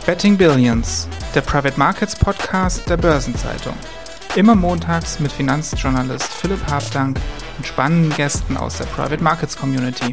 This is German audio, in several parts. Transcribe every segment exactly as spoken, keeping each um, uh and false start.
Betting Billions, der Private Markets Podcast der Börsenzeitung. Immer montags mit Finanzjournalist Philipp Habdank und spannenden Gästen aus der Private Markets Community.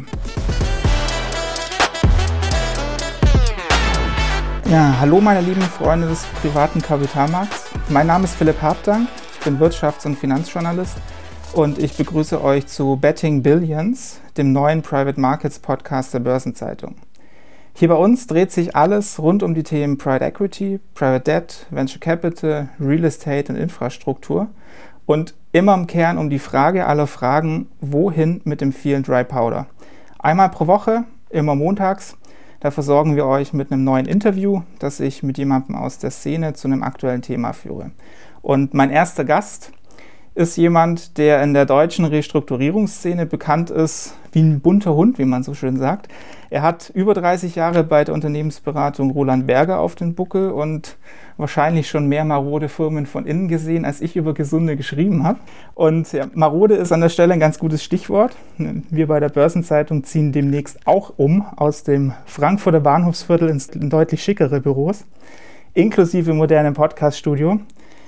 Ja, hallo meine lieben Freunde des privaten Kapitalmarkts. Mein Name ist Philipp Habdank, ich bin Wirtschafts- und Finanzjournalist und ich begrüße euch zu Betting Billions, dem neuen Private Markets Podcast der Börsenzeitung. Hier bei uns dreht sich alles rund um die Themen Private Equity, Private Debt, Venture Capital, Real Estate und Infrastruktur und immer im Kern um die Frage aller Fragen, wohin mit dem vielen Dry Powder. Einmal pro Woche, immer montags, da versorgen wir euch mit einem neuen Interview, das ich mit jemandem aus der Szene zu einem aktuellen Thema führe. Und mein erster Gast ist jemand, der in der deutschen Restrukturierungsszene bekannt ist wie ein bunter Hund, wie man so schön sagt. Er hat über dreißig Jahre bei der Unternehmensberatung Roland Berger auf den Buckel und wahrscheinlich schon mehr marode Firmen von innen gesehen, als ich über gesunde geschrieben habe. Und ja, marode ist an der Stelle ein ganz gutes Stichwort. Wir bei der Börsenzeitung ziehen demnächst auch um aus dem Frankfurter Bahnhofsviertel ins deutlich schickere Büros, inklusive modernem Podcaststudio.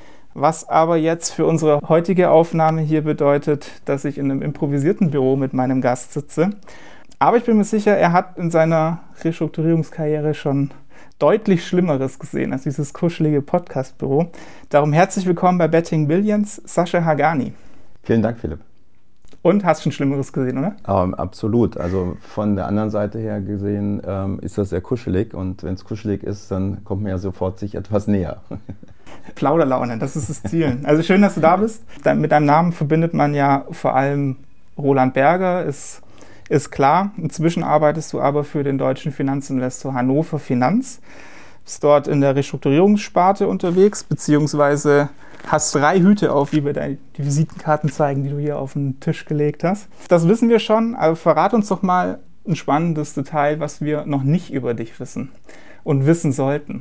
Was aber jetzt für unsere heutige Aufnahme hier bedeutet, dass ich in einem improvisierten Büro mit meinem Gast sitze. Aber ich bin mir sicher, er hat in seiner Restrukturierungskarriere schon deutlich Schlimmeres gesehen als dieses kuschelige Podcastbüro. Darum herzlich willkommen bei Betting Billions, Sascha Hagani. Vielen Dank, Philipp. Und hast schon Schlimmeres gesehen, oder? Ähm, absolut. Also von der anderen Seite her gesehen ähm, ist das sehr kuschelig. Und wenn es kuschelig ist, dann kommt man ja sofort sich etwas näher. Plauderlaune, das ist das Ziel. Also schön, dass du da bist. Mit deinem Namen verbindet man ja vor allem Roland Berger, ist, ist klar. Inzwischen arbeitest du aber für den deutschen Finanzinvestor Hannover Finanz. Bist dort in der Restrukturierungssparte unterwegs, beziehungsweise hast drei Hüte auf, wie wir die Visitenkarten zeigen, die du hier auf den Tisch gelegt hast. Das wissen wir schon, aber verrat uns doch mal ein spannendes Detail, was wir noch nicht über dich wissen und wissen sollten.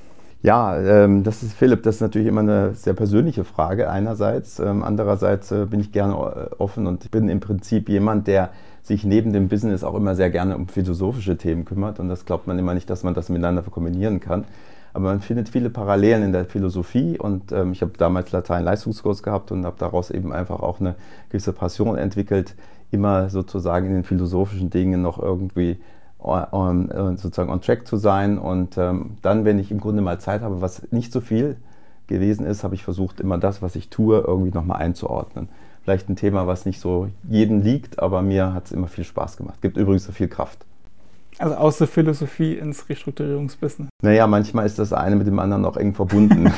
Ja, ähm, das ist, Philipp, das ist natürlich immer eine sehr persönliche Frage einerseits. Ähm, andererseits äh, bin ich gerne offen und ich bin im Prinzip jemand, der sich neben dem Business auch immer sehr gerne um philosophische Themen kümmert. Und das glaubt man immer nicht, dass man das miteinander kombinieren kann. Aber man findet viele Parallelen in der Philosophie und ähm, ich habe damals Latein-Leistungskurs gehabt und habe daraus eben einfach auch eine gewisse Passion entwickelt, immer sozusagen in den philosophischen Dingen noch irgendwie On, sozusagen on track zu sein und ähm, dann, wenn ich im Grunde mal Zeit habe, was nicht so viel gewesen ist, habe ich versucht, immer das, was ich tue, irgendwie nochmal einzuordnen. Vielleicht ein Thema, was nicht so jedem liegt, aber mir hat es immer viel Spaß gemacht. Gibt übrigens so viel Kraft. Also aus der Philosophie ins Restrukturierungsbusiness. Naja, manchmal ist das eine mit dem anderen auch eng verbunden.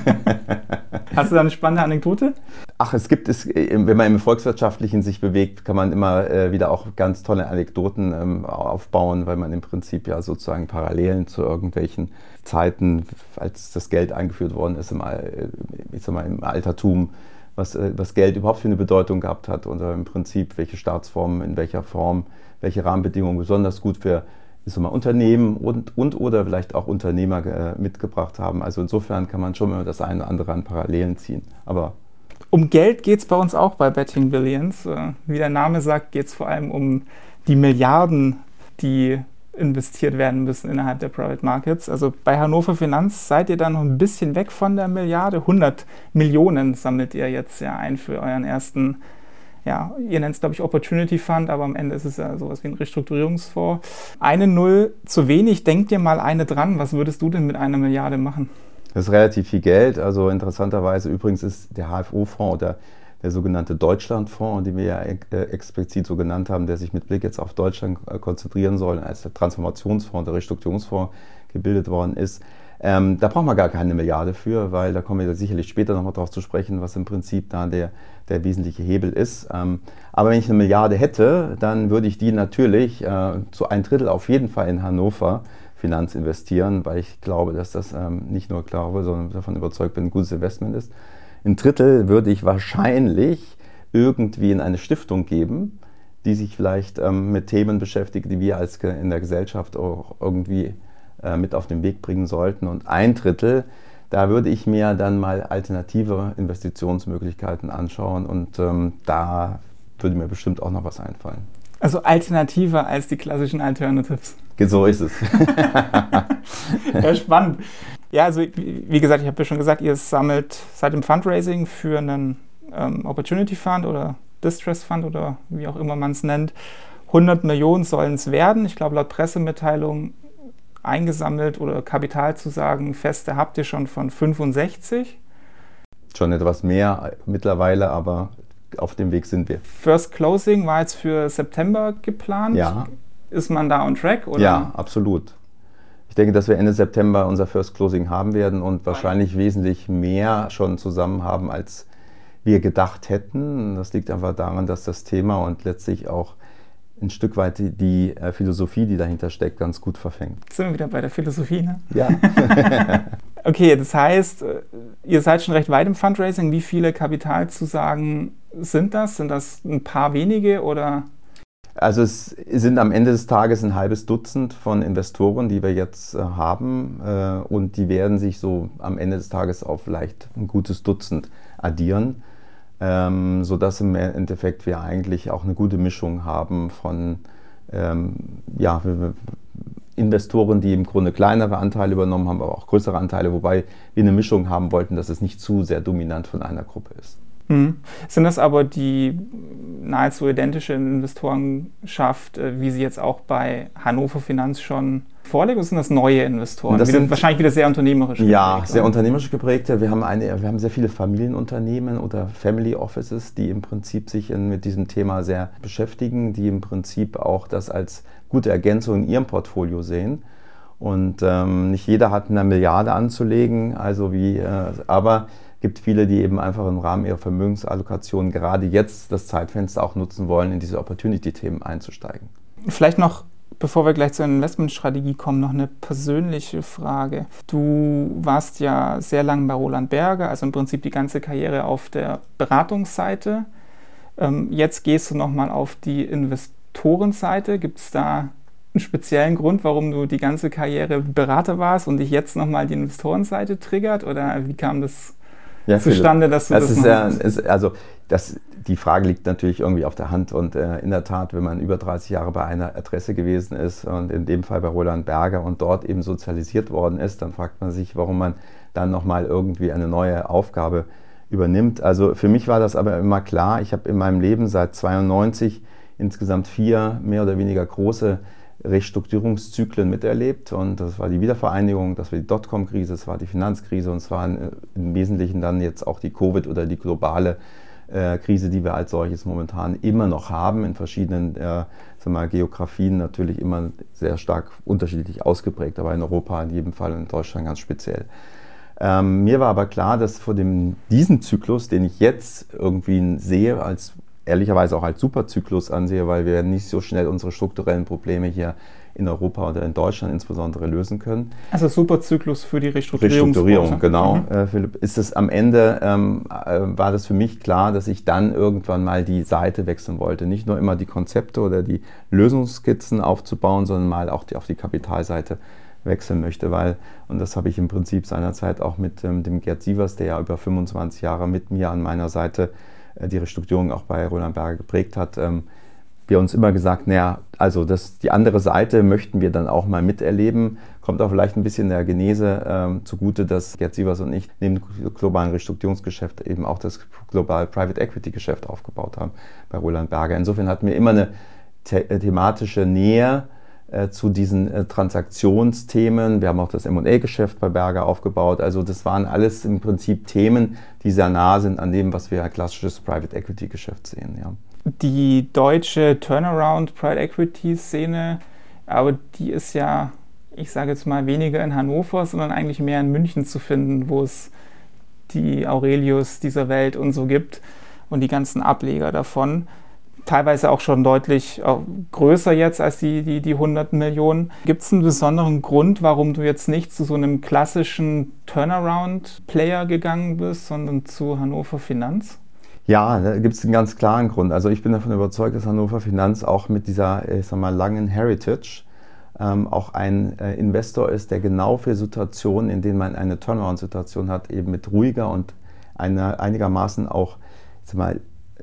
Hast du da eine spannende Anekdote? Ach, es gibt es, wenn man im Volkswirtschaftlichen sich bewegt, kann man immer äh, wieder auch ganz tolle Anekdoten ähm, aufbauen, weil man im Prinzip ja sozusagen Parallelen zu irgendwelchen Zeiten, als das Geld eingeführt worden ist im, ich sag mal, im Altertum, was, äh, was Geld überhaupt für eine Bedeutung gehabt hat oder im Prinzip welche Staatsformen, in welcher Form, welche Rahmenbedingungen besonders gut für ich sag mal, Unternehmen und, und oder vielleicht auch Unternehmer äh, mitgebracht haben. Also insofern kann man schon immer das eine oder andere an Parallelen ziehen. Aber um Geld geht es bei uns auch bei Betting Billions. Wie der Name sagt, geht es vor allem um die Milliarden, die investiert werden müssen innerhalb der Private Markets. Also bei Hannover Finanz seid ihr da noch ein bisschen weg von der Milliarde. hundert Millionen sammelt ihr jetzt ja ein für euren ersten, ja, ihr nennt es glaube ich Opportunity Fund, aber am Ende ist es ja sowas wie ein Restrukturierungsfonds. Eine Null zu wenig, denkt ihr mal eine dran. Was würdest du denn mit einer Milliarde machen? Das ist relativ viel Geld. Also interessanterweise übrigens ist der H F O-Fonds oder der sogenannte Deutschlandfonds, den wir ja explizit so genannt haben, der sich mit Blick jetzt auf Deutschland konzentrieren soll, als der Transformationsfonds, der Restrukturierungsfonds gebildet worden ist. Ähm, da brauchen wir gar keine Milliarde für, weil da kommen wir sicherlich später nochmal drauf zu sprechen, was im Prinzip da der, der wesentliche Hebel ist. Ähm, aber wenn ich eine Milliarde hätte, dann würde ich die natürlich äh, zu ein Drittel auf jeden Fall in Hannover Finanz investieren, weil ich glaube, dass das ähm, nicht nur glaube, sondern davon überzeugt bin, ein gutes Investment ist. Ein Drittel würde ich wahrscheinlich irgendwie in eine Stiftung geben, die sich vielleicht ähm, mit Themen beschäftigt, die wir als in der Gesellschaft auch irgendwie äh, mit auf den Weg bringen sollten. Und ein Drittel, da würde ich mir dann mal alternative Investitionsmöglichkeiten anschauen und ähm, da würde mir bestimmt auch noch was einfallen. Also alternativer als die klassischen Alternatives. So ist es. Ja, spannend. Ja, also wie gesagt, ich habe ja schon gesagt, ihr sammelt seit dem Fundraising für einen ähm, Opportunity Fund oder Distress Fund oder wie auch immer man es nennt. hundert Millionen sollen es werden. Ich glaube, laut Pressemitteilung eingesammelt oder Kapitalzusagen feste habt ihr schon von fünfundsechzig. Schon etwas mehr mittlerweile, aber auf dem Weg sind wir. First Closing war jetzt für September geplant. Ja. Ist man da on track? Oder? Ja, absolut. Ich denke, dass wir Ende September unser First Closing haben werden und wahrscheinlich okay. wesentlich mehr schon zusammen haben, als wir gedacht hätten. Das liegt einfach daran, dass das Thema und letztlich auch ein Stück weit die, die Philosophie, die dahinter steckt, ganz gut verfängt. Jetzt sind wir wieder bei der Philosophie, ne? Ja. Okay, das heißt, ihr seid schon recht weit im Fundraising. Wie viele Kapitalzusagen sind das? Sind das ein paar wenige oder? Also es sind am Ende des Tages ein halbes Dutzend von Investoren, die wir jetzt äh, haben äh, und die werden sich so am Ende des Tages auf vielleicht ein gutes Dutzend addieren, ähm, sodass im Endeffekt wir eigentlich auch eine gute Mischung haben von ähm, ja, Investoren, die im Grunde kleinere Anteile übernommen haben, aber auch größere Anteile, wobei wir eine Mischung haben wollten, dass es nicht zu sehr dominant von einer Gruppe ist. Hm. Sind das aber die nahezu identische Investorenschaft, wie sie jetzt auch bei Hannover Finanz schon vorliegt, oder sind das neue Investoren? Das wieder, sind wahrscheinlich wieder sehr unternehmerisch geprägt. Ja, sehr unternehmerisch geprägte. Wir haben, eine, wir haben sehr viele Familienunternehmen oder Family Offices, die im Prinzip sich in, mit diesem Thema sehr beschäftigen, die im Prinzip auch das als gute Ergänzung in ihrem Portfolio sehen. Und ähm, nicht jeder hat eine Milliarde anzulegen, also wie, äh, aber gibt viele, die eben einfach im Rahmen ihrer Vermögensallokation gerade jetzt das Zeitfenster auch nutzen wollen, in diese Opportunity-Themen einzusteigen. Vielleicht noch, bevor wir gleich zur Investmentstrategie kommen, noch eine persönliche Frage. Du warst ja sehr lange bei Roland Berger, also im Prinzip die ganze Karriere auf der Beratungsseite. Ähm, jetzt gehst du nochmal auf die Investorenseite. Gibt es da einen speziellen Grund, warum du die ganze Karriere Berater warst und dich jetzt nochmal die Investorenseite triggert? Oder wie kam das ja, zustande, dass du das, das ist ja, machst? ist, also das, die Frage liegt natürlich irgendwie auf der Hand und äh, in der Tat, wenn man über dreißig Jahre bei einer Adresse gewesen ist und in dem Fall bei Roland Berger und dort eben sozialisiert worden ist, dann fragt man sich, warum man dann nochmal irgendwie eine neue Aufgabe übernimmt. Also für mich war das aber immer klar, ich habe in meinem Leben seit zweiundneunzig insgesamt vier mehr oder weniger große Restrukturierungszyklen miterlebt und das war die Wiedervereinigung, das war die Dotcom-Krise, das war die Finanzkrise und es war im Wesentlichen dann jetzt auch die Covid oder die globale äh, Krise, die wir als solches momentan immer noch haben, in verschiedenen äh, sagen wir mal, Geografien natürlich immer sehr stark unterschiedlich ausgeprägt, aber in Europa in jedem Fall und in Deutschland ganz speziell. Ähm, mir war aber klar, dass vor dem, diesen Zyklus, den ich jetzt irgendwie sehe, als ehrlicherweise auch als Superzyklus ansehe, weil wir nicht so schnell unsere strukturellen Probleme hier in Europa oder in Deutschland insbesondere lösen können. Also Superzyklus für die Restrukturierung. Restrukturierung, genau, mhm. äh, Philipp. Ist es am Ende, ähm, äh, war das für mich klar, dass ich dann irgendwann mal die Seite wechseln wollte. Nicht nur immer die Konzepte oder die Lösungsskizzen aufzubauen, sondern mal auch die, auf die Kapitalseite wechseln möchte, weil, und das habe ich im Prinzip seinerzeit auch mit ähm, dem Gerd Sievers, der ja über fünfundzwanzig Jahre mit mir an meiner Seite die Restrukturierung auch bei Roland Berger geprägt hat, ähm, wir uns immer gesagt, naja, also das, die andere Seite möchten wir dann auch mal miterleben. Kommt auch vielleicht ein bisschen der Genese ähm, zugute, dass Gerd Sievers und ich neben dem globalen Restrukturierungsgeschäft eben auch das globale Private Equity Geschäft aufgebaut haben bei Roland Berger. Insofern hatten wir immer eine the- thematische Nähe äh, zu diesen äh, Transaktionsthemen. Wir haben auch das M und A-Geschäft bei Berger aufgebaut. Also das waren alles im Prinzip Themen, die sehr nah sind an dem, was wir als klassisches Private Equity Geschäft sehen. Ja. Die deutsche Turnaround Private Equity Szene, aber die ist ja, ich sage jetzt mal, weniger in Hannover, sondern eigentlich mehr in München zu finden, wo es die Aurelius dieser Welt und so gibt und die ganzen Ableger davon. Teilweise auch schon deutlich auch größer jetzt als die, die, die hundert Millionen. Gibt es einen besonderen Grund, warum du jetzt nicht zu so einem klassischen Turnaround-Player gegangen bist, sondern zu Hannover Finanz? Ja, da gibt es einen ganz klaren Grund. Also ich bin davon überzeugt, dass Hannover Finanz auch mit dieser, ich sag mal, langen Heritage ähm, auch ein äh, Investor ist, der genau für Situationen, in denen man eine Turnaround-Situation hat, eben mit ruhiger und einer, einigermaßen auch, ich sag mal,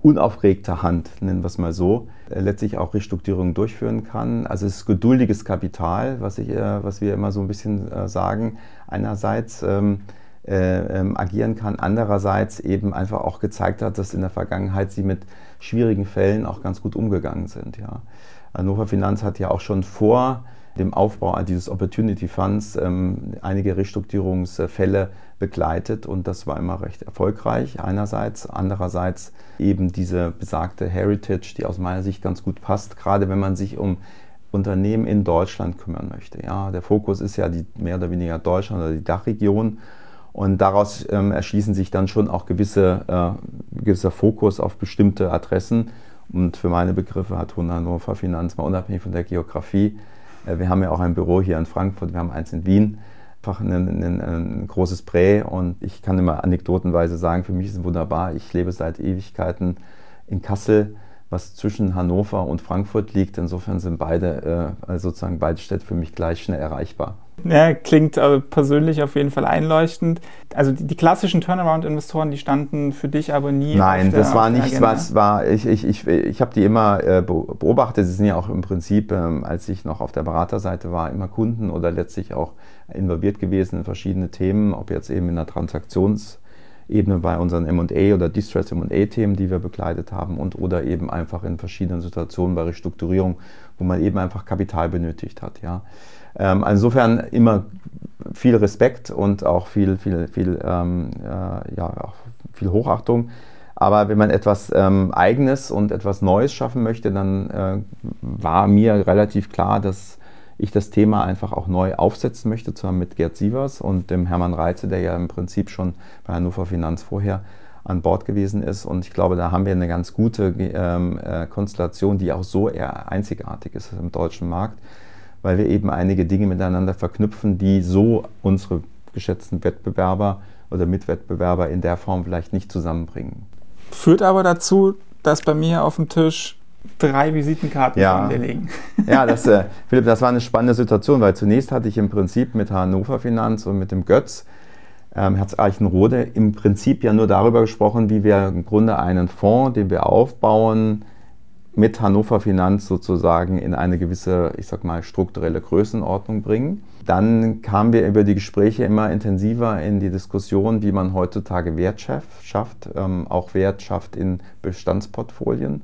unaufgeregter Hand, nennen wir es mal so, äh, letztlich auch Restrukturierungen durchführen kann. Also es ist geduldiges Kapital, was, ich, äh, was wir immer so ein bisschen äh, sagen, einerseits ähm, äh, ähm, agieren kann, andererseits eben einfach auch gezeigt hat, dass in der Vergangenheit sie mit schwierigen Fällen auch ganz gut umgegangen sind. Ja. Hannover Finanz hat ja auch schon vor dem Aufbau dieses Opportunity Funds ähm, einige Restrukturierungsfälle begleitet und das war immer recht erfolgreich einerseits, andererseits eben diese besagte Heritage, die aus meiner Sicht ganz gut passt, gerade wenn man sich um Unternehmen in Deutschland kümmern möchte. Ja, der Fokus ist ja die, mehr oder weniger Deutschland oder die Dachregion und daraus ähm, erschließen sich dann schon auch gewisse, äh, gewisser Fokus auf bestimmte Adressen und für meine Begriffe hat Hannover Finanz mal unabhängig von der Geografie. Wir haben ja auch ein Büro hier in Frankfurt, wir haben eins in Wien, einfach ein, ein, ein großes Prä und ich kann immer anekdotenweise sagen, für mich ist es wunderbar, ich lebe seit Ewigkeiten in Kassel, was zwischen Hannover und Frankfurt liegt. Insofern sind beide, äh, sozusagen beide Städte für mich gleich schnell erreichbar. Ja, klingt also persönlich auf jeden Fall einleuchtend. Also die, die klassischen Turnaround-Investoren, die standen für dich aber nie Nein, auf der, das war auf der nichts, Agenda. was war, ich, ich, ich, ich habe die immer äh, beobachtet. Sie sind ja auch im Prinzip, ähm, als ich noch auf der Beraterseite war, immer Kunden oder letztlich auch involviert gewesen in verschiedene Themen, ob jetzt eben in der Transaktionsebene bei unseren M und A oder Distress M und A-Themen, die wir begleitet haben und oder eben einfach in verschiedenen Situationen bei Restrukturierung, wo man eben einfach Kapital benötigt hat, ja. Ähm, insofern immer viel Respekt und auch viel, viel, viel, ähm, äh, ja, auch viel Hochachtung. Aber wenn man etwas ähm, Eigenes und etwas Neues schaffen möchte, dann äh, war mir relativ klar, dass ich das Thema einfach auch neu aufsetzen möchte, zusammen mit Gerd Sievers und dem Hermann Reitze, der ja im Prinzip schon bei Hannover Finanz vorher an Bord gewesen ist. Und ich glaube, da haben wir eine ganz gute ähm, äh, Konstellation, die auch so eher einzigartig ist im deutschen Markt, weil wir eben einige Dinge miteinander verknüpfen, die so unsere geschätzten Wettbewerber oder Mitwettbewerber in der Form vielleicht nicht zusammenbringen. Führt aber dazu, dass bei mir auf dem Tisch drei Visitenkarten ja. von dir liegen. Ja, das, äh, Philipp, das war eine spannende Situation, weil zunächst hatte ich im Prinzip mit Hannover Finanz und mit dem Götz, ähm, Herz-Eichenrode, im Prinzip ja nur darüber gesprochen, wie wir im Grunde einen Fonds, den wir aufbauen, mit Hannover Finanz sozusagen in eine gewisse, ich sag mal, strukturelle Größenordnung bringen. Dann kamen wir über die Gespräche immer intensiver in die Diskussion, wie man heutzutage Wert schafft, ähm, auch Wert schafft in Bestandsportfolien.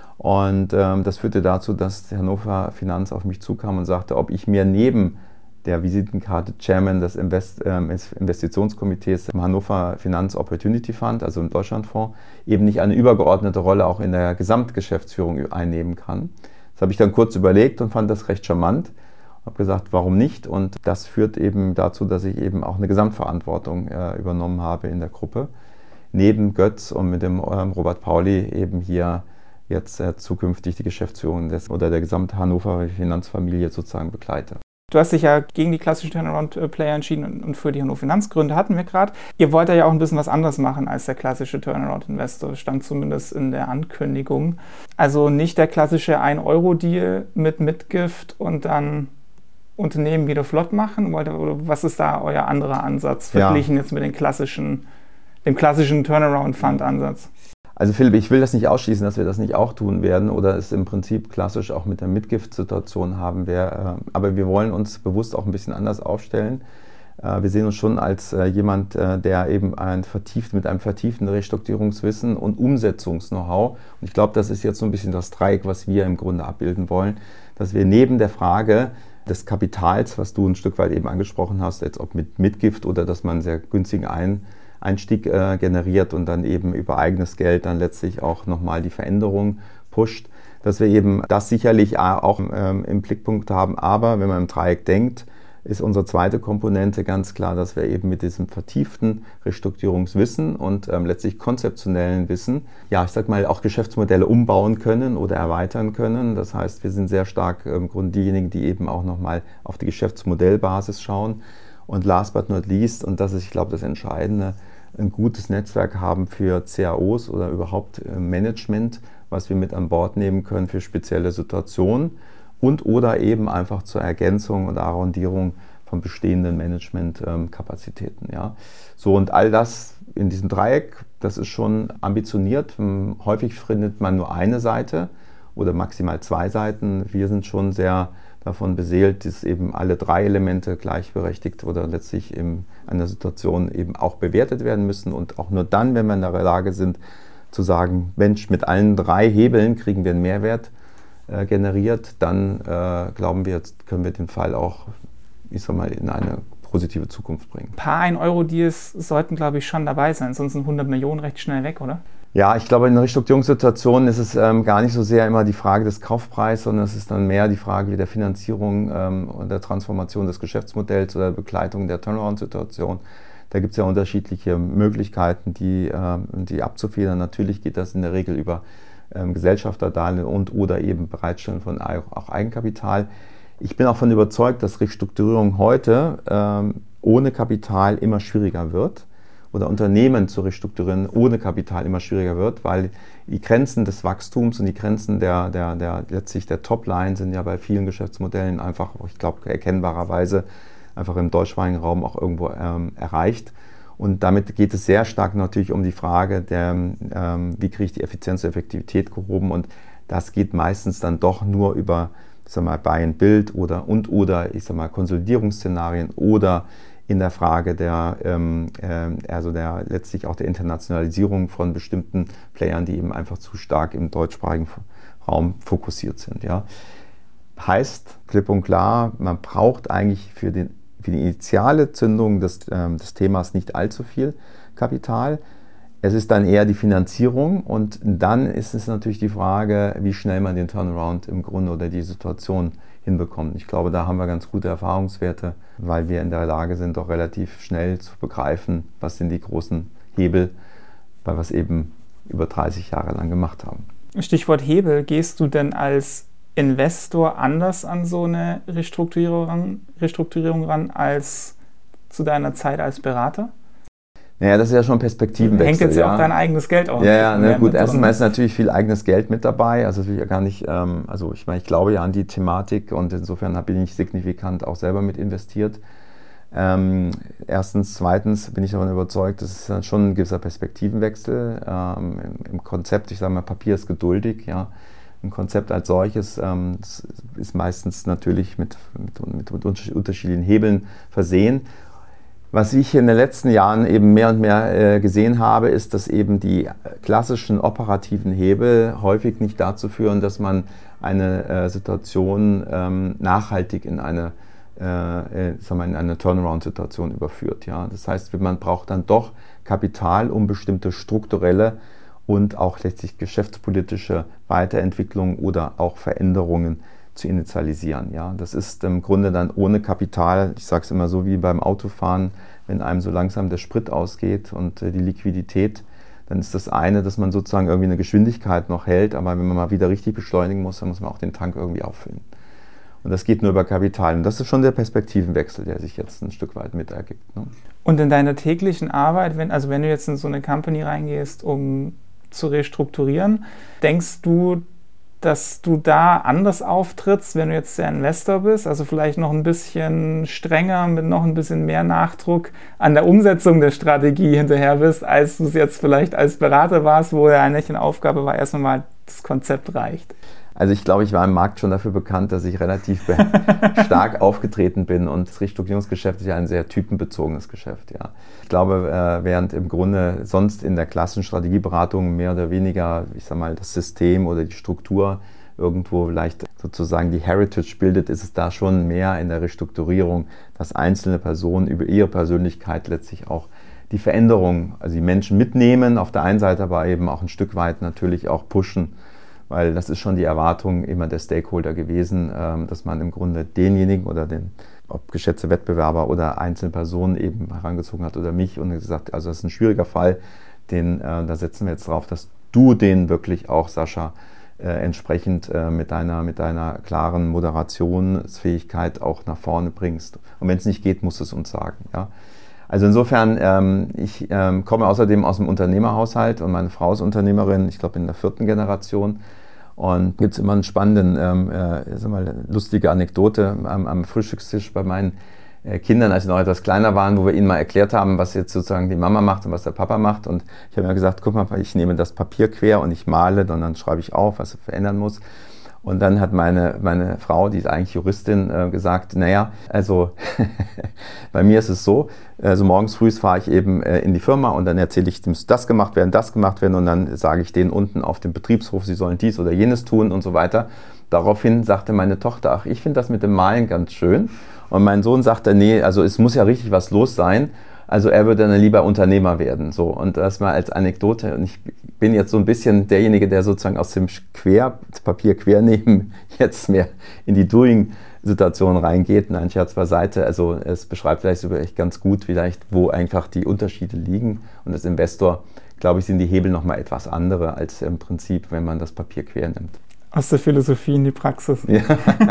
Und ähm, das führte dazu, dass Hannover Finanz auf mich zukam und sagte, ob ich mir neben der Visitenkarte Chairman des Invest, äh, Investitionskomitees im Hannover Finanz Opportunity Fund, also im Deutschlandfonds, eben nicht eine übergeordnete Rolle auch in der Gesamtgeschäftsführung einnehmen kann. Das habe ich dann kurz überlegt und fand das recht charmant. Habe gesagt, warum nicht? Und das führt eben dazu, dass ich eben auch eine Gesamtverantwortung äh, übernommen habe in der Gruppe. Neben Götz und mit dem ähm, Robert Pauli eben hier jetzt äh, zukünftig die Geschäftsführung des, oder der gesamten Hannover Finanzfamilie sozusagen begleite. Du hast dich ja gegen die klassischen Turnaround-Player entschieden und für die Hannover Finanzgründe hatten wir gerade. Ihr wollt ja auch ein bisschen was anderes machen als der klassische Turnaround-Investor, stand zumindest in der Ankündigung. Also nicht der klassische ein Euro Deal mit Mitgift und dann Unternehmen wieder flott machen? Oder was ist da euer anderer Ansatz, verglichen ja. jetzt mit den klassischen, dem klassischen Turnaround-Fund-Ansatz? Also Philipp, ich will das nicht ausschließen, dass wir das nicht auch tun werden oder es im Prinzip klassisch auch mit der Mitgift-Situation haben wir. Aber wir wollen uns bewusst auch ein bisschen anders aufstellen. Wir sehen uns schon als jemand, der eben ein vertieft, mit einem vertieften Restrukturierungswissen und Umsetzungs-Know-how, und ich glaube, das ist jetzt so ein bisschen das Dreieck, was wir im Grunde abbilden wollen, dass wir neben der Frage des Kapitals, was du ein Stück weit eben angesprochen hast, jetzt ob mit Mitgift oder dass man einen sehr günstigen ein Einstieg äh, generiert und dann eben über eigenes Geld dann letztlich auch nochmal die Veränderung pusht, dass wir eben das sicherlich auch ähm, im Blickpunkt haben. Aber wenn man im Dreieck denkt, ist unsere zweite Komponente ganz klar, dass wir eben mit diesem vertieften Restrukturierungswissen und ähm, letztlich konzeptionellen Wissen, ja, ich sag mal, auch Geschäftsmodelle umbauen können oder erweitern können. Das heißt, wir sind sehr stark im Grunde diejenigen, die eben auch nochmal auf die Geschäftsmodellbasis schauen. Und last but not least, und das ist, ich glaube, das Entscheidende, ein gutes Netzwerk haben für C A Os oder überhaupt Management, was wir mit an Bord nehmen können für spezielle Situationen und oder eben einfach zur Ergänzung und Arrondierung von bestehenden Managementkapazitäten. Ja. So, und all das in diesem Dreieck Das ist schon ambitioniert. Häufig findet man nur eine Seite oder maximal zwei Seiten. Wir sind schon sehr davon beseelt, dass eben alle drei Elemente gleichberechtigt oder letztlich in einer Situation eben auch bewertet werden müssen und auch nur dann, wenn wir in der Lage sind, zu sagen, Mensch, mit allen drei Hebeln kriegen wir einen Mehrwert äh, generiert, dann äh, glauben wir, jetzt können wir den Fall auch, ich sag mal, in eine positive Zukunft bringen. Ein paar ein-Euro-Deals sollten, glaube ich, schon dabei sein, sonst sind hundert Millionen recht schnell weg, oder? Ja, ich glaube, in Restrukturierungssituationen ist es ähm, gar nicht so sehr immer die Frage des Kaufpreises, sondern es ist dann mehr die Frage der Finanzierung ähm, und der Transformation des Geschäftsmodells oder der Begleitung der Turnaround-Situation. Da gibt es ja unterschiedliche Möglichkeiten, die, ähm, die abzufedern. Natürlich geht das in der Regel über ähm, Gesellschafterdarlehen und oder eben Bereitstellung von auch Eigenkapital. Ich bin auch davon überzeugt, dass Restrukturierung heute ähm, ohne Kapital immer schwieriger wird. Oder Unternehmen zu restrukturieren ohne Kapital immer schwieriger wird, weil die Grenzen des Wachstums und die Grenzen der, der, der letztlich der Topline sind ja bei vielen Geschäftsmodellen einfach, ich glaube, erkennbarerweise einfach im deutschsprachigen Raum auch irgendwo ähm, erreicht. Und damit geht es sehr stark natürlich um die Frage, der, ähm, wie kriege ich die Effizienz und Effektivität gehoben. Und das geht meistens dann doch nur über, ich sag mal, Buy and Build oder und oder, ich sag mal, Konsolidierungsszenarien oder in der Frage der, ähm, äh, also der letztlich auch der Internationalisierung von bestimmten Playern, die eben einfach zu stark im deutschsprachigen Raum fokussiert sind. Ja. Heißt, klipp und klar, man braucht eigentlich für, den, für die initiale Zündung des, ähm, des Themas nicht allzu viel Kapital. Es ist dann eher die Finanzierung und dann ist es natürlich die Frage, wie schnell man den Turnaround im Grunde oder die Situation hinbekommen. Ich glaube, da haben wir ganz gute Erfahrungswerte, weil wir in der Lage sind, auch relativ schnell zu begreifen, was sind die großen Hebel, weil wir es eben über dreißig Jahre lang gemacht haben. Stichwort Hebel. Gehst du denn als Investor anders an so eine Restrukturierung, Restrukturierung ran als zu deiner Zeit als Berater? Naja, das ist ja schon Perspektivenwechsel. Hängt jetzt ja ja auch dein eigenes Geld auf. Ja, ja, ne, gut, erstens ist natürlich viel eigenes Geld mit dabei, also das will ich ja gar nicht, ähm, also ich meine, ich glaube ja an die Thematik und insofern bin ich signifikant auch selber mit investiert. Ähm, erstens, zweitens bin ich davon überzeugt, das ist dann schon ein gewisser Perspektivenwechsel ähm, im, im Konzept, ich sage mal, Papier ist geduldig, ja. Ein Konzept als solches ähm, das ist meistens natürlich mit, mit, mit unterschiedlichen Hebeln versehen. Was ich in den letzten Jahren eben mehr und mehr äh, gesehen habe, ist, dass eben die klassischen operativen Hebel häufig nicht dazu führen, dass man eine äh, Situation ähm, nachhaltig in eine, äh, sagen wir, in eine Turnaround-Situation überführt. Ja? Das heißt, man braucht dann doch Kapital, um bestimmte strukturelle und auch letztlich geschäftspolitische Weiterentwicklungen oder auch Veränderungen zu initialisieren. Ja, das ist im Grunde dann ohne Kapital, ich sage es immer so wie beim Autofahren, wenn einem so langsam der Sprit ausgeht und äh, die Liquidität, dann ist das eine, dass man sozusagen irgendwie eine Geschwindigkeit noch hält, aber wenn man mal wieder richtig beschleunigen muss, dann muss man auch den Tank irgendwie auffüllen. Und das geht nur über Kapital. Und das ist schon der Perspektivenwechsel, der sich jetzt ein Stück weit mit ergibt. Ne? Und in deiner täglichen Arbeit, wenn, also wenn du jetzt in so eine Company reingehst, um zu restrukturieren, denkst du, dass du da anders auftrittst, wenn du jetzt der Investor bist, also vielleicht noch ein bisschen strenger, mit noch ein bisschen mehr Nachdruck an der Umsetzung der Strategie hinterher bist, als du es jetzt vielleicht als Berater warst, wo ja eigentlich eine Aufgabe war, erst einmal das Konzept reicht? Also ich glaube, ich war im Markt schon dafür bekannt, dass ich relativ stark aufgetreten bin und das Restrukturierungsgeschäft ist ja ein sehr typenbezogenes Geschäft. Ja. Ich glaube, während im Grunde sonst in der klassischen Strategieberatung mehr oder weniger, ich sag mal, das System oder die Struktur irgendwo vielleicht sozusagen die Heritage bildet, ist es da schon mehr in der Restrukturierung, dass einzelne Personen über ihre Persönlichkeit letztlich auch die Veränderung, also die Menschen mitnehmen, auf der einen Seite aber eben auch ein Stück weit natürlich auch pushen, weil das ist schon die Erwartung immer der Stakeholder gewesen, dass man im Grunde denjenigen oder den, ob geschätzte Wettbewerber oder einzelne Personen eben herangezogen hat oder mich und gesagt, also das ist ein schwieriger Fall, den, da setzen wir jetzt drauf, dass du den wirklich auch, Sascha, entsprechend mit deiner, mit deiner klaren Moderationsfähigkeit auch nach vorne bringst. Und wenn es nicht geht, musst du es uns sagen. Ja? Also insofern, ähm, ich ähm, komme außerdem aus dem Unternehmerhaushalt und meine Frau ist Unternehmerin, ich glaube in der vierten Generation. Und gibt es immer einen spannenden, ähm, äh, sag mal, lustige Anekdote am, am Frühstückstisch bei meinen Kindern, als sie noch etwas kleiner waren, wo wir ihnen mal erklärt haben, was jetzt sozusagen die Mama macht und was der Papa macht. Und ich habe mir gesagt, guck mal, ich nehme das Papier quer und ich male und dann schreibe ich auf, was er verändern muss. Und dann hat meine, meine Frau, die ist eigentlich Juristin, äh, gesagt, naja, also bei mir ist es so, also morgens früh fahre ich eben äh, in die Firma und dann erzähle ich, muss das gemacht werden, das gemacht werden und dann sage ich denen unten auf dem Betriebshof, sie sollen dies oder jenes tun und so weiter. Daraufhin sagte meine Tochter, ach, ich finde das mit dem Malen ganz schön. Und mein Sohn sagte, nee, also es muss ja richtig was los sein. Also er würde dann lieber Unternehmer werden. So. Und das mal als Anekdote. Und ich bin jetzt so ein bisschen derjenige, der sozusagen aus dem Quer, Papier quernehmen jetzt mehr in die Doing-Situation reingeht. Nein, Scherz beiseite. Also es beschreibt vielleicht sogar echt ganz gut, vielleicht, wo einfach die Unterschiede liegen. Und als Investor, glaube ich, sind die Hebel nochmal etwas andere als im Prinzip, wenn man das Papier quer nimmt. Aus der Philosophie in die Praxis. Ja.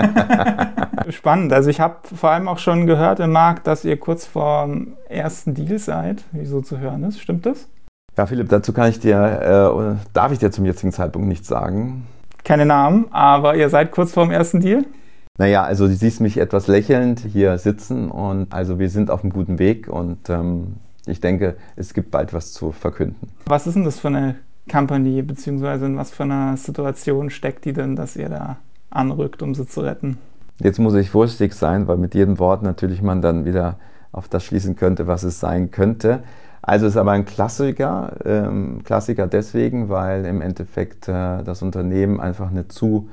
Spannend. Also ich habe vor allem auch schon gehört im Markt, dass ihr kurz vorm ersten Deal seid, wie so zu hören ist. Stimmt das? Ja, Philipp, dazu kann ich dir, äh, darf ich dir zum jetzigen Zeitpunkt nichts sagen. Keine Namen, aber ihr seid kurz vorm ersten Deal? Naja, also du siehst mich etwas lächelnd hier sitzen und also wir sind auf einem guten Weg und ähm, ich denke, es gibt bald was zu verkünden. Was ist denn das für eine Company, beziehungsweise in was für einer Situation steckt die denn, dass ihr da anrückt, um sie zu retten? Jetzt muss ich vorsichtig sein, weil mit jedem Wort natürlich man dann wieder auf das schließen könnte, was es sein könnte. Also es ist aber ein Klassiker, ähm, Klassiker deswegen, weil im Endeffekt äh, das Unternehmen einfach eine zu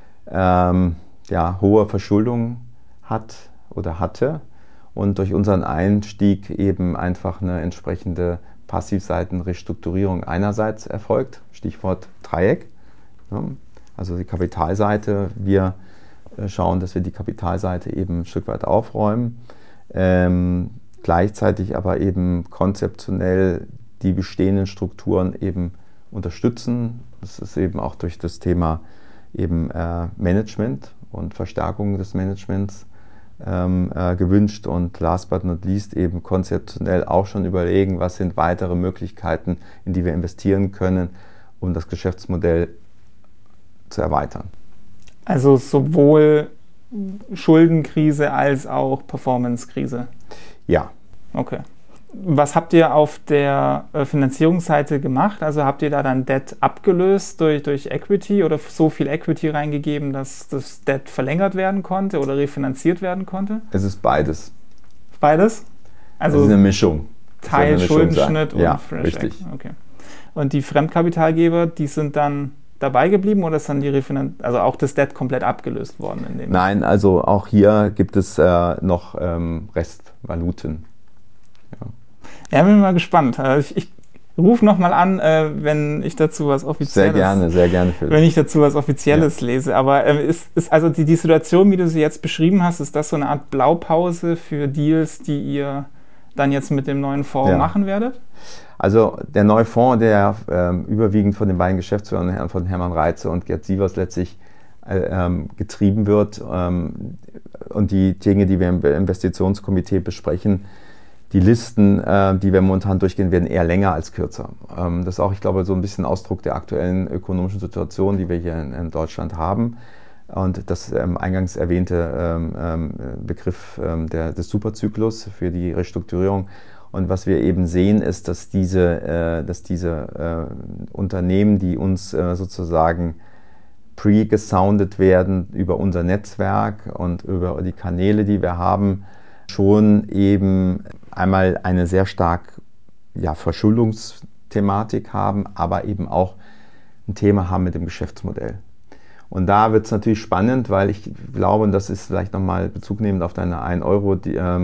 ähm, ja, hohe Verschuldung hat oder hatte und durch unseren Einstieg eben einfach eine entsprechende Passivseitenrestrukturierung einerseits erfolgt, Stichwort Dreieck, ja, also die Kapitalseite. Wir äh, schauen, dass wir die Kapitalseite eben ein Stück weit aufräumen, ähm, gleichzeitig aber eben konzeptionell die bestehenden Strukturen eben unterstützen. Das ist eben auch durch das Thema eben äh, Management und Verstärkung des Managements Ähm, äh, gewünscht und last but not least eben konzeptionell auch schon überlegen, was sind weitere Möglichkeiten, in die wir investieren können, um das Geschäftsmodell zu erweitern. Also sowohl Schuldenkrise als auch Performance-Krise? Ja. Okay. Was habt ihr auf der Finanzierungsseite gemacht? Also habt ihr da dann Debt abgelöst durch, durch Equity oder so viel Equity reingegeben, dass das Debt verlängert werden konnte oder refinanziert werden konnte? Es ist beides. Beides? Also es ist eine Mischung. Teil Schuldenschnitt und ja, Fresh richtig. Equity. Okay. Und die Fremdkapitalgeber, die sind dann dabei geblieben oder ist dann die Refinan- also auch das Debt komplett abgelöst worden? In dem Nein, also auch hier gibt es äh, noch ähm, Restvaluten. Ja. Ja, bin mal gespannt. Ich, ich rufe nochmal an, äh, wenn ich dazu was Offizielles... Sehr gerne, sehr gerne, Philipp. Wenn ich dazu was Offizielles ja. lese. Aber äh, ist, ist also die, die Situation, wie du sie jetzt beschrieben hast, ist das so eine Art Blaupause für Deals, die ihr dann jetzt mit dem neuen Fonds ja. machen werdet? Also der neue Fonds, der ähm, überwiegend von den beiden Geschäftsführern, von Hermann Reitze und Gerd Sievers letztlich äh, ähm, getrieben wird ähm, und die Dinge, die wir im Investitionskomitee besprechen, die Listen, äh, die wir momentan durchgehen, werden eher länger als kürzer. Ähm, das ist auch, ich glaube, so ein bisschen Ausdruck der aktuellen ökonomischen Situation, die wir hier in, in Deutschland haben. Und das ähm, eingangs erwähnte ähm, ähm, Begriff ähm, der, des Superzyklus für die Restrukturierung. Und was wir eben sehen, ist, dass diese, äh, dass diese äh, Unternehmen, die uns äh, sozusagen pre-gesoundet werden über unser Netzwerk und über die Kanäle, die wir haben, schon eben einmal eine sehr stark ja, Verschuldungsthematik haben, aber eben auch ein Thema haben mit dem Geschäftsmodell. Und da wird es natürlich spannend, weil ich glaube, und das ist vielleicht nochmal Bezug nehmend auf deine ein Euro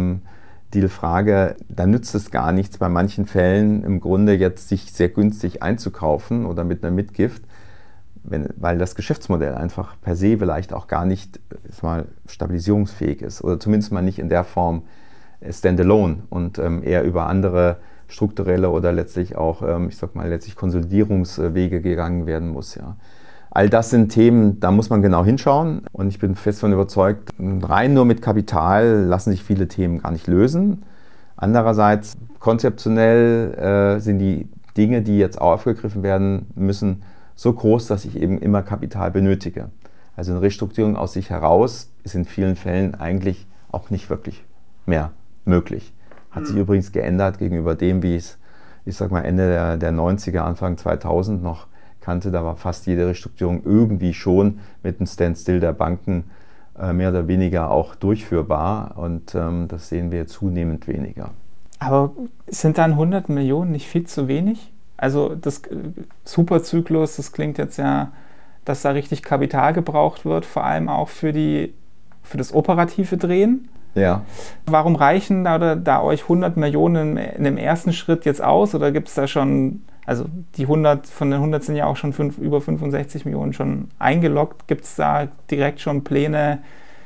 Deal-Frage, da nützt es gar nichts, bei manchen Fällen im Grunde jetzt sich sehr günstig einzukaufen oder mit einer Mitgift, wenn, weil das Geschäftsmodell einfach per se vielleicht auch gar nicht ist mal, stabilisierungsfähig ist oder zumindest mal nicht in der Form standalone und ähm, eher über andere strukturelle oder letztlich auch, ähm, ich sag mal, letztlich Konsolidierungswege gegangen werden muss. Ja. All das sind Themen, da muss man genau hinschauen und ich bin fest davon überzeugt, rein nur mit Kapital lassen sich viele Themen gar nicht lösen. Andererseits, konzeptionell äh, sind die Dinge, die jetzt aufgegriffen werden müssen, so groß, dass ich eben immer Kapital benötige. Also eine Restrukturierung aus sich heraus ist in vielen Fällen eigentlich auch nicht wirklich mehr möglich. Hat sich übrigens geändert gegenüber dem, wie es, ich sag mal, Ende der, der neunziger, Anfang zweitausend noch kannte. Da war fast jede Restrukturierung irgendwie schon mit dem Standstill der Banken äh, mehr oder weniger auch durchführbar. Und ähm, das sehen wir zunehmend weniger. Aber sind dann hundert Millionen nicht viel zu wenig? Also das Superzyklus, das klingt jetzt ja, dass da richtig Kapital gebraucht wird, vor allem auch für, die, für das operative Drehen. Ja. Warum reichen da, da euch hundert Millionen in dem ersten Schritt jetzt aus? Oder gibt es da schon, also die hundert, von den hundert sind ja auch schon fünf, über fünfundsechzig Millionen schon eingeloggt. Gibt es da direkt schon Pläne,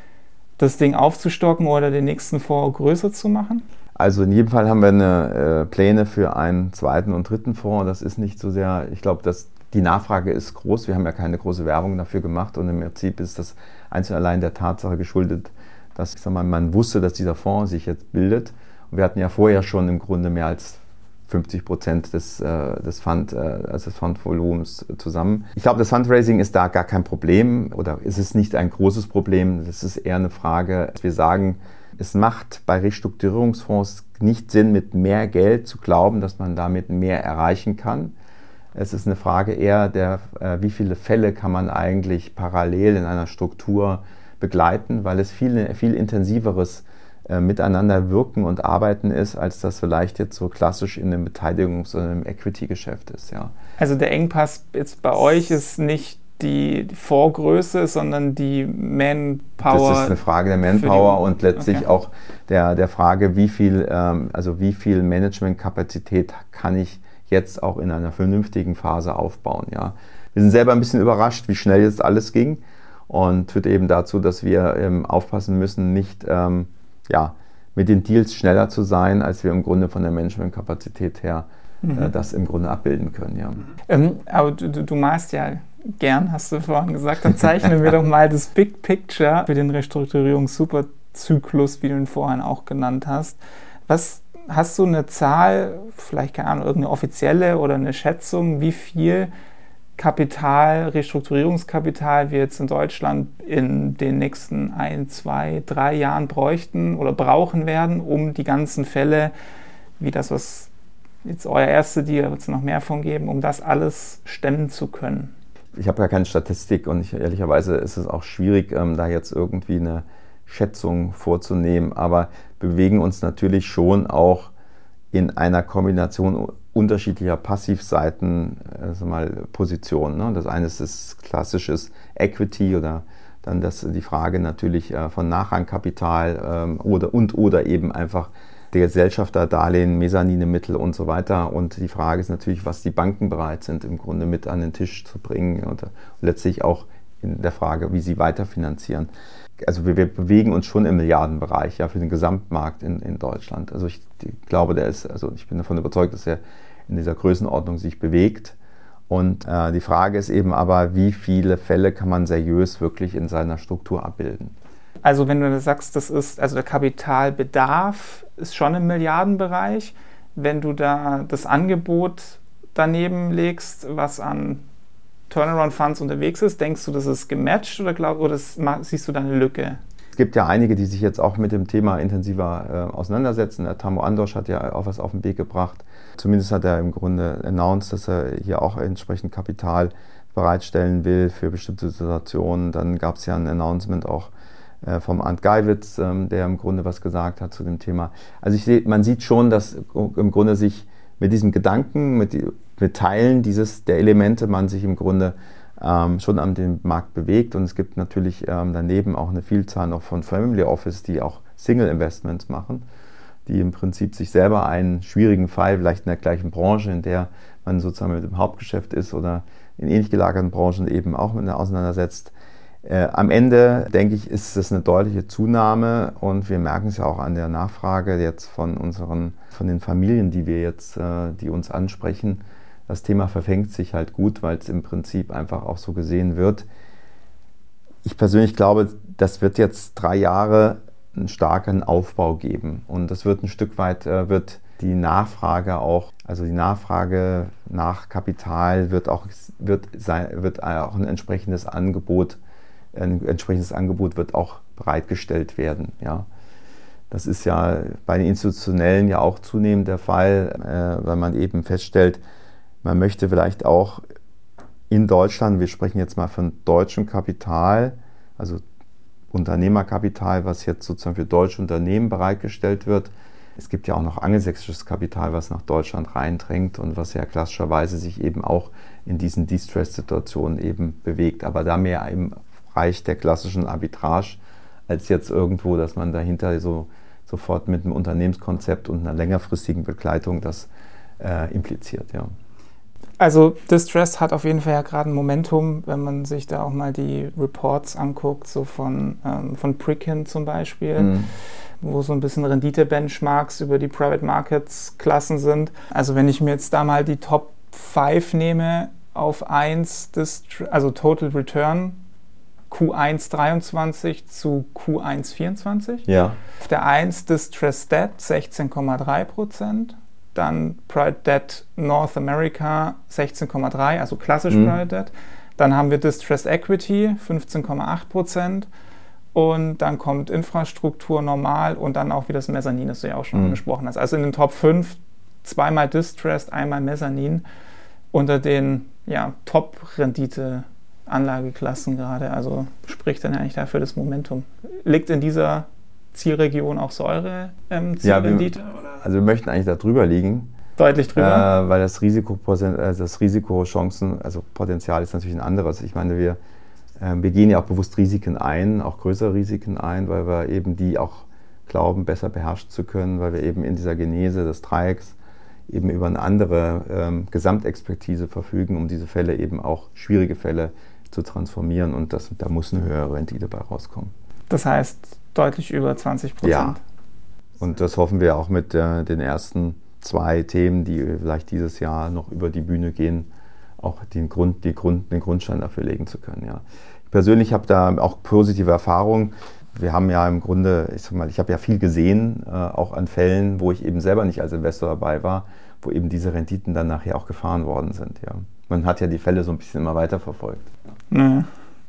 das Ding aufzustocken oder den nächsten Fonds größer zu machen? Also in jedem Fall haben wir eine, äh, Pläne für einen zweiten und dritten Fonds. Das ist nicht so sehr, ich glaube, dass die Nachfrage ist groß. Wir haben ja keine große Werbung dafür gemacht und im Prinzip ist das einzig allein der Tatsache geschuldet, dass ich sag mal, man wusste, dass dieser Fonds sich jetzt bildet. Und wir hatten ja vorher schon im Grunde mehr als fünfzig Prozent des, äh, des, Fund, äh, also des Fundvolumens zusammen. Ich glaube, das Fundraising ist da gar kein Problem oder ist es nicht ein großes Problem. Das ist eher eine Frage, dass wir sagen, es macht bei Restrukturierungsfonds nicht Sinn, mit mehr Geld zu glauben, dass man damit mehr erreichen kann. Es ist eine Frage eher der, äh, wie viele Fälle kann man eigentlich parallel in einer Struktur begleiten, weil es viel, viel intensiveres äh, Miteinander wirken und arbeiten ist, als das vielleicht jetzt so klassisch in einem Beteiligungs- oder einem Equity-Geschäft ist. Ja. Also der Engpass jetzt bei euch ist nicht die Vorgröße, sondern die Manpower. Das ist eine Frage der Manpower und letztlich okay. auch der, der Frage, wie viel, ähm, also wie viel Managementkapazität kann ich jetzt auch in einer vernünftigen Phase aufbauen. Ja. Wir sind selber ein bisschen überrascht, wie schnell jetzt alles ging. Und führt eben dazu, dass wir ähm, aufpassen müssen, nicht ähm, ja, mit den Deals schneller zu sein, als wir im Grunde von der Managementkapazität her mhm. äh, das im Grunde abbilden können. Ja. Ähm, aber du, du malst ja gern, hast du vorhin gesagt, dann zeichnen wir doch mal das Big Picture für den Restrukturierungs-Superzyklus, wie du ihn vorhin auch genannt hast. Was hast du eine Zahl, vielleicht keine Ahnung, irgendeine offizielle oder eine Schätzung, wie viel Kapital, Restrukturierungskapital wir jetzt in Deutschland in den nächsten ein, zwei, drei Jahren bräuchten oder brauchen werden, um die ganzen Fälle, wie das, was jetzt euer erste Deal, wird es noch mehr von geben, um das alles stemmen zu können? Ich habe ja keine Statistik und ich, ehrlicherweise ist es auch schwierig, ähm, da jetzt irgendwie eine Schätzung vorzunehmen, aber bewegen uns natürlich schon auch in einer Kombination unterschiedlicher Passivseiten, also mal Positionen. Ne? Das eine ist das klassisches Equity oder dann das, die Frage natürlich äh, von Nachrangkapital ähm, oder, und oder eben einfach der Gesellschafterdarlehen, Mezzaninmittel und so weiter. Und die Frage ist natürlich, was die Banken bereit sind, im Grunde mit an den Tisch zu bringen und, und letztlich auch in der Frage, wie sie weiterfinanzieren. Also wir, wir bewegen uns schon im Milliardenbereich, ja, für den Gesamtmarkt in, in Deutschland. Also ich die, glaube, der ist, also ich bin davon überzeugt, dass er in dieser Größenordnung sich bewegt. Und äh, die Frage ist eben aber, wie viele Fälle kann man seriös wirklich in seiner Struktur abbilden? Also wenn du sagst, das ist, also der Kapitalbedarf ist schon im Milliardenbereich. Wenn du da das Angebot daneben legst, was an Turnaround-Funds unterwegs ist, denkst du, das ist gematcht oder, glaub, oder das, siehst du da eine Lücke? Es gibt ja einige, die sich jetzt auch mit dem Thema intensiver äh, auseinandersetzen. Der Tamo Andosch hat ja auch was auf den Weg gebracht. Zumindest hat er im Grunde announced, dass er hier auch entsprechend Kapital bereitstellen will für bestimmte Situationen. Dann gab es ja ein Announcement auch äh, vom Arndt Geiwitz, ähm, der im Grunde was gesagt hat zu dem Thema. Also ich seh, man sieht schon, dass im Grunde sich mit diesem Gedanken, mit, die, mit Teilen dieses, der Elemente man sich im Grunde ähm, schon an dem Markt bewegt. Und es gibt natürlich ähm, daneben auch eine Vielzahl noch von Family Office, die auch Single Investments machen, die im Prinzip sich selber einen schwierigen Fall, vielleicht in der gleichen Branche, in der man sozusagen mit dem Hauptgeschäft ist oder in ähnlich gelagerten Branchen eben auch mit auseinandersetzt. Äh, am Ende, denke ich, ist es eine deutliche Zunahme und wir merken es ja auch an der Nachfrage jetzt von unseren, von den Familien, die wir jetzt, äh, die uns ansprechen. Das Thema verfängt sich halt gut, weil es im Prinzip einfach auch so gesehen wird. Ich persönlich glaube, das wird jetzt drei Jahre einen starken Aufbau geben und das wird ein Stück weit, äh, wird die Nachfrage auch, also die Nachfrage nach Kapital wird auch, wird sein, wird auch ein entsprechendes Angebot, ein entsprechendes Angebot wird auch bereitgestellt werden, ja. Das ist ja bei den Institutionellen ja auch zunehmend der Fall, äh, weil man eben feststellt, man möchte vielleicht auch in Deutschland, wir sprechen jetzt mal von deutschem Kapital, also Unternehmerkapital, was jetzt sozusagen für deutsche Unternehmen bereitgestellt wird. Es gibt ja auch noch angelsächsisches Kapital, was nach Deutschland reindrängt und was ja klassischerweise sich eben auch in diesen Distress-Situationen eben bewegt. Aber da mehr im Bereich der klassischen Arbitrage als jetzt irgendwo, dass man dahinter so sofort mit einem Unternehmenskonzept und einer längerfristigen Begleitung das äh, impliziert. Ja. Also Distress hat auf jeden Fall ja gerade ein Momentum, wenn man sich da auch mal die Reports anguckt, so von, ähm, von Preqin zum Beispiel, mhm. wo so ein bisschen Rendite-Benchmarks über die Private Markets Klassen sind. Also wenn ich mir jetzt da mal die Top fünf nehme auf eins, Dist- also Total Return, Q eins dreiundzwanzig zu Q eins vierundzwanzig. Ja. Auf der eins Distressed Debt sechzehn Komma drei Prozent. Dann Private Debt North America sechzehn Komma drei, also klassisch mhm. Private Debt. Dann haben wir Distressed Equity fünfzehn Komma acht Prozent. Und dann kommt Infrastruktur normal und dann auch wieder das Mezzanin, das du ja auch schon mhm. angesprochen hast. Also in den Top fünf zweimal Distressed, einmal Mezzanin unter den ja, Top-Rendite-Anlageklassen gerade. Also spricht dann eigentlich dafür das Momentum. Liegt in dieser Zielregion auch so eure ähm, Zielrendite? Ja, wir, also wir möchten eigentlich da drüber liegen. Deutlich drüber? Äh, weil das Risiko, das Risikochancen, also Potenzial ist natürlich ein anderes. Ich meine, wir, äh, wir gehen ja auch bewusst Risiken ein, auch größere Risiken ein, weil wir eben die auch glauben, besser beherrschen zu können, weil wir eben in dieser Genese des Dreiecks eben über eine andere ähm, Gesamtexpertise verfügen, um diese Fälle eben auch, schwierige Fälle, zu transformieren und das, da muss eine höhere Rendite bei rauskommen. Das heißt deutlich über zwanzig Prozent. Ja, und das hoffen wir auch mit äh, den ersten zwei Themen, die vielleicht dieses Jahr noch über die Bühne gehen, auch den, Grund, die Grund, den Grundstein dafür legen zu können. Ja. Ich persönlich habe da auch positive Erfahrungen. Wir haben ja im Grunde, ich sag mal, ich habe ja viel gesehen, äh, auch an Fällen, wo ich eben selber nicht als Investor dabei war, wo eben diese Renditen dann nachher auch gefahren worden sind. Ja. Man hat ja die Fälle so ein bisschen immer weiter verfolgt. Ja.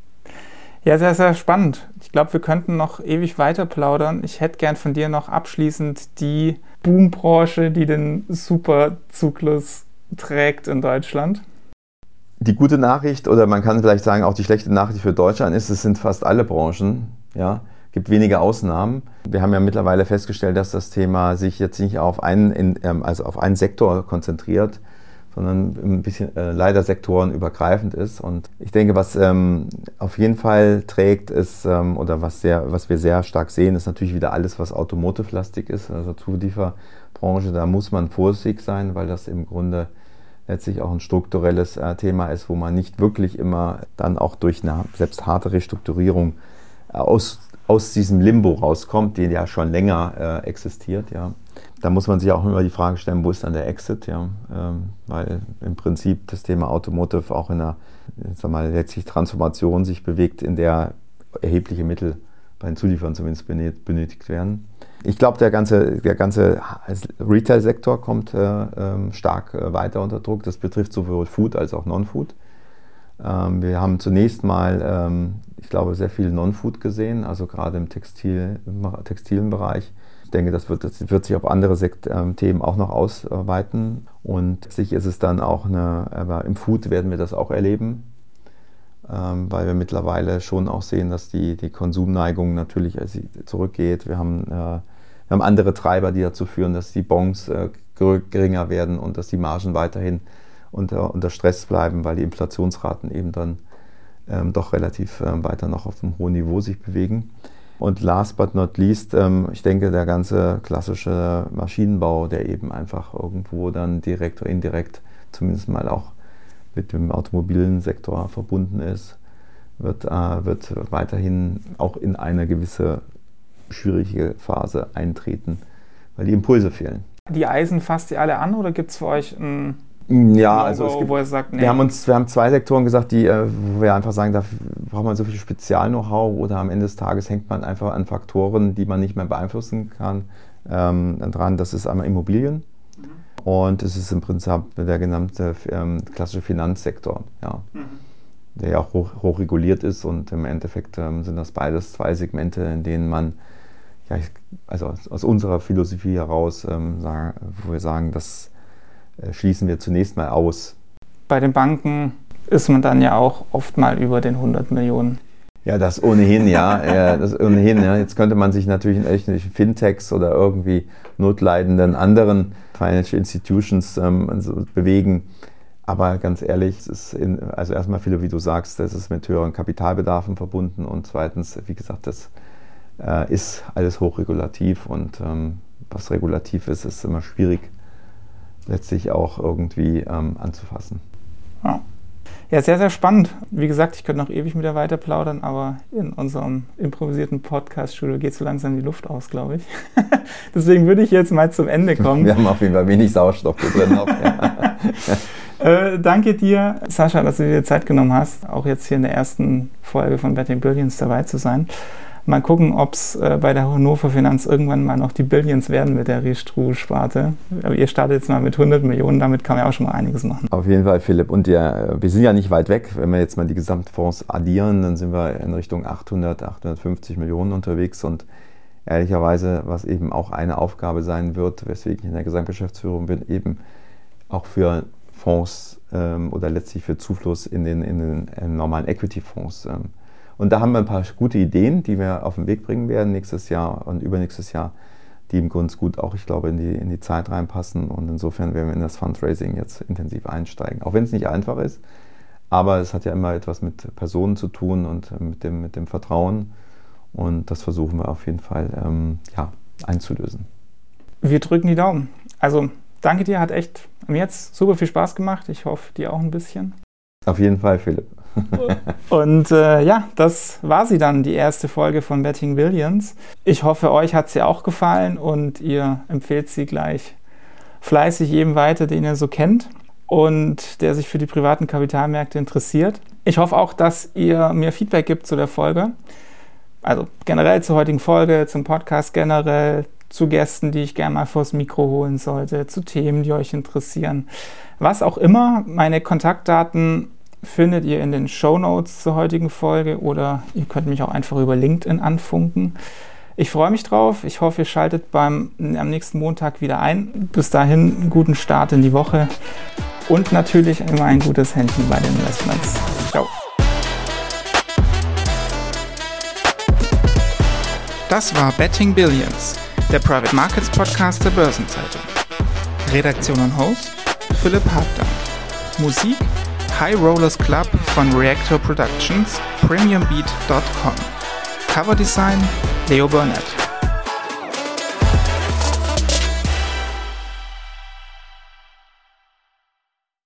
Ja, sehr, sehr spannend. Ich glaube, wir könnten noch ewig weiter plaudern. Ich hätte gern von dir noch abschließend die Boombranche, die den Superzyklus trägt in Deutschland. Die gute Nachricht, oder man kann vielleicht sagen, auch die schlechte Nachricht für Deutschland ist, es sind fast alle Branchen. Ja, gibt wenige Ausnahmen. Wir haben ja mittlerweile festgestellt, dass das Thema sich jetzt nicht auf einen, also auf einen Sektor konzentriert, sondern ein bisschen äh, leider sektorenübergreifend ist. Und ich denke, was ähm, auf jeden Fall trägt, ist, ähm, oder was, sehr, was wir sehr stark sehen, ist natürlich wieder alles, was Automotive-lastig ist, also Zulieferbranche. Da muss man vorsichtig sein, weil das im Grunde letztlich auch ein strukturelles äh, Thema ist, wo man nicht wirklich immer dann auch durch eine selbst harte Restrukturierung äh, aus, aus diesem Limbo rauskommt, der ja schon länger äh, existiert. Ja. Da muss man sich auch immer die Frage stellen, wo ist dann der Exit? Ja? Ähm, weil im Prinzip das Thema Automotive auch in einer, sag mal, letztlich Transformation sich bewegt, in der erhebliche Mittel bei den Zulieferern zumindest benötigt werden. Ich glaube, der ganze, der ganze Retail-Sektor kommt äh, stark äh, weiter unter Druck. Das betrifft sowohl Food als auch Non-Food. Ähm, wir haben zunächst mal, ähm, ich glaube, sehr viel Non-Food gesehen, also gerade im Textil, im textilen Bereich. Ich denke, das wird, das wird sich auf andere Sekt, ähm, Themen auch noch ausweiten. Und sicher ist es dann auch eine, aber im Food werden wir das auch erleben, ähm, weil wir mittlerweile schon auch sehen, dass die, die Konsumneigung natürlich zurückgeht. Wir haben, äh, wir haben andere Treiber, die dazu führen, dass die Bons äh, geringer werden und dass die Margen weiterhin unter, unter Stress bleiben, weil die Inflationsraten eben dann ähm, doch relativ äh, weiter noch auf einem hohen Niveau sich bewegen. Und last but not least, ähm, ich denke, der ganze klassische Maschinenbau, der eben einfach irgendwo dann direkt oder indirekt zumindest mal auch mit dem automobilen Sektor verbunden ist, wird, äh, wird weiterhin auch in eine gewisse schwierige Phase eintreten, weil die Impulse fehlen. Die Eisen fasst ihr alle an oder gibt es für euch ein Ja, Logo, also es gibt, wo ihr sagt, nee. wir haben uns, wir haben zwei Sektoren gesagt, die, wo wir einfach sagen, da braucht man so viel Spezial-Know-how oder am Ende des Tages hängt man einfach an Faktoren, die man nicht mehr beeinflussen kann, ähm, dran. Das ist einmal Immobilien mhm. und es ist im Prinzip der genannte ähm, klassische Finanzsektor, ja, mhm. der ja auch hoch, hoch reguliert ist und im Endeffekt ähm, sind das beides zwei Segmente, in denen man ja, also aus, aus unserer Philosophie heraus, ähm, sagen, wo wir sagen, das äh, schließen wir zunächst mal aus. Bei den Banken ist man dann ja auch oft mal über den hundert Millionen. Ja, das ohnehin, ja. ja das ohnehin, ja. Jetzt könnte man sich natürlich in irgendwelchen Fintechs oder irgendwie notleidenden anderen Financial Institutions ähm, also bewegen. Aber ganz ehrlich, es ist in, also erstmal, Philipp, wie du sagst, das ist mit höheren Kapitalbedarfen verbunden und zweitens, wie gesagt, das äh, ist alles hochregulativ und ähm, was regulativ ist, ist immer schwierig letztlich auch irgendwie ähm, anzufassen. Ja. Ja, sehr, sehr spannend. Wie gesagt, ich könnte noch ewig mit dir weiter plaudern, aber in unserem improvisierten Podcast-Studio geht so langsam die Luft aus, glaube ich. Deswegen würde ich jetzt mal zum Ende kommen. Wir haben auf jeden Fall wenig Sauerstoff hier drin. Auch, ja. äh, danke dir, Sascha, dass du dir Zeit genommen hast, auch jetzt hier in der ersten Folge von Betting Billions dabei zu sein. Mal gucken, ob es äh, bei der Hannover Finanz irgendwann mal noch die Billions werden mit der Restru-Sparte. Aber ihr startet jetzt mal mit hundert Millionen, damit kann man ja auch schon mal einiges machen. Auf jeden Fall, Philipp. Und ja, wir sind ja nicht weit weg. Wenn wir jetzt mal die Gesamtfonds addieren, dann sind wir in Richtung achthundert, achthundertfünfzig Millionen unterwegs. Und ehrlicherweise, was eben auch eine Aufgabe sein wird, weswegen ich in der Gesamtgeschäftsführung bin, eben auch für Fonds ähm, oder letztlich für Zufluss in den, in den äh, normalen Equity-Fonds. Ähm, Und da haben wir ein paar gute Ideen, die wir auf den Weg bringen werden nächstes Jahr und übernächstes Jahr, die im Grunde gut auch, ich glaube, in die, in die Zeit reinpassen. Und insofern werden wir in das Fundraising jetzt intensiv einsteigen. Auch wenn es nicht einfach ist, aber es hat ja immer etwas mit Personen zu tun und mit dem, mit dem Vertrauen. Und das versuchen wir auf jeden Fall ähm, ja, einzulösen. Wir drücken die Daumen. Also danke dir, hat echt mir jetzt super viel Spaß gemacht. Ich hoffe, dir auch ein bisschen. Auf jeden Fall, Philipp. Und äh, ja, das war sie dann, die erste Folge von Betting Billions. Ich hoffe, euch hat sie auch gefallen und ihr empfehlt sie gleich fleißig jedem weiter, den ihr so kennt und der sich für die privaten Kapitalmärkte interessiert. Ich hoffe auch, dass ihr mir Feedback gibt zu der Folge. Also generell zur heutigen Folge, zum Podcast generell, zu Gästen, die ich gerne mal vors Mikro holen sollte, zu Themen, die euch interessieren. Was auch immer, meine Kontaktdaten findet ihr in den Shownotes zur heutigen Folge oder ihr könnt mich auch einfach über LinkedIn anfunken. Ich freue mich drauf. Ich hoffe, ihr schaltet beim, am nächsten Montag wieder ein. Bis dahin einen guten Start in die Woche und natürlich immer ein gutes Händchen bei den Investments. Ciao. Das war Betting Billions, der Private Markets Podcast der Börsenzeitung. Redaktion und Host Philipp Habdank. Musik High Rollers Club von Reactor Productions, premium beat dot com. Cover Design Leo Burnett.